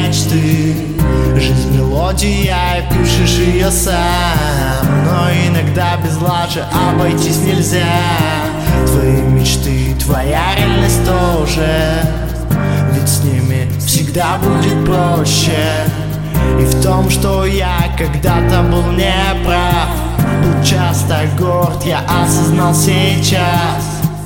мечты. Жизнь мелодия, пишешь ее сам, но иногда без лажи обойтись нельзя. Твои мечты, твоя реальность тоже, ведь с ними всегда будет проще. И в том, что я когда-то был неправ, был часто горд, я осознал сейчас.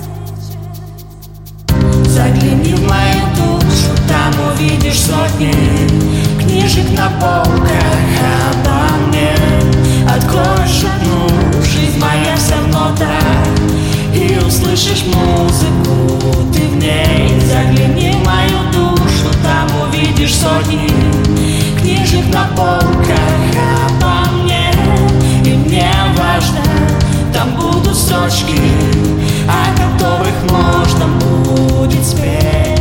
Загляни в мою душу, там увидишь сотни книжек на полках обо мне. Откроешь одну, жизнь моя вся в нотах, и услышишь музыку ты в ней. Загляни в мою душу, там увидишь сотни книжек на полках обо мне. И мне важно, там будут строчки, о которых можно будет спеть.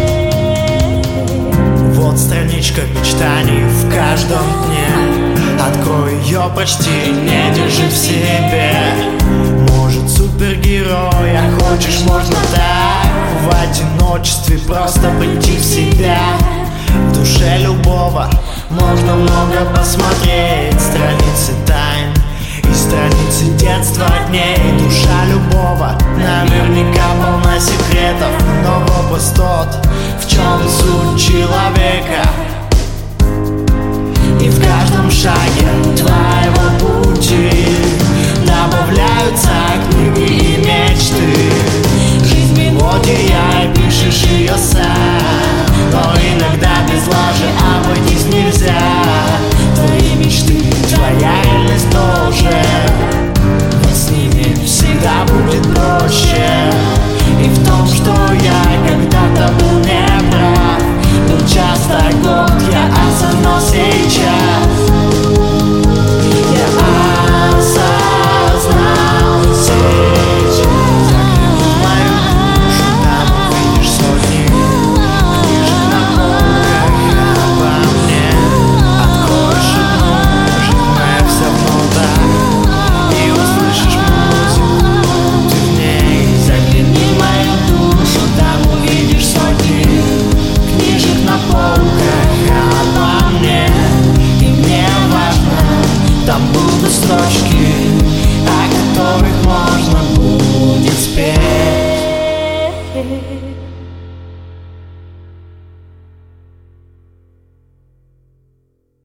Вот страничка мечтаний в каждом дне, открой ее почти и не держи в себе. Может, супергерой, а хочешь, можно так в одиночестве просто прийти в себя. В душе любого можно много посмотреть, страницы тайн и страницы детства дней. Душа любого наверняка полна секретов, но вопрос тот, в чем суть человека. И в каждом шаге твоего пути добавляются книги и мечты. Жизнь мелодия, пишешь ее сам, но иногда без лажи обойтись нельзя. Твои мечты, твоя реальность тоже, ведь с ними всегда будет проще. И в том, что я когда-то был неправ, был часто горд, я осознал сейчас. Я осознал сейчас. Загляни в мою душу, там увидишь сотни книжек на полках обо мне. Откроешь одну, жизнь моя вся в нотах, и услышишь музыку ты в ней. Загляни в мою душу, там увидишь сотни книжек на полках обо мне. И мне важно, там будут строчки, о которых можно будет спеть.